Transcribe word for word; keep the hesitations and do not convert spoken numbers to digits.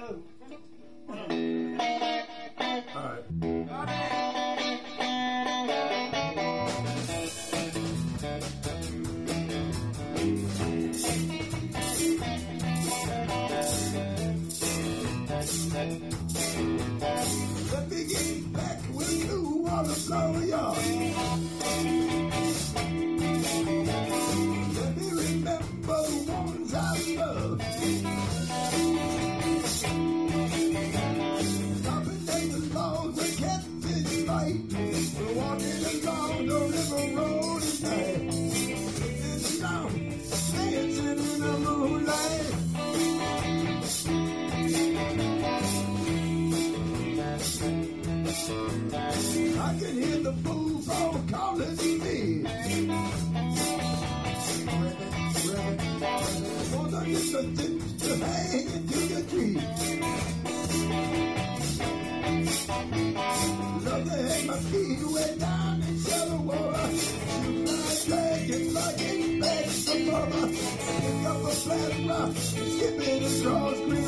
Let me get back with you while the flower yard. Let me remember the ones I love. Stopping at the logs where catfish fight. We're walking along the river road at night. Sitting down, dancing in the moonlight. I can hear the bullfrog calling me. Hold on, it's a tip to hang into the tree. Love to hang my feet way down in shallow water. My dragon like it back some mother. Pick up a flat rock, skip it across green.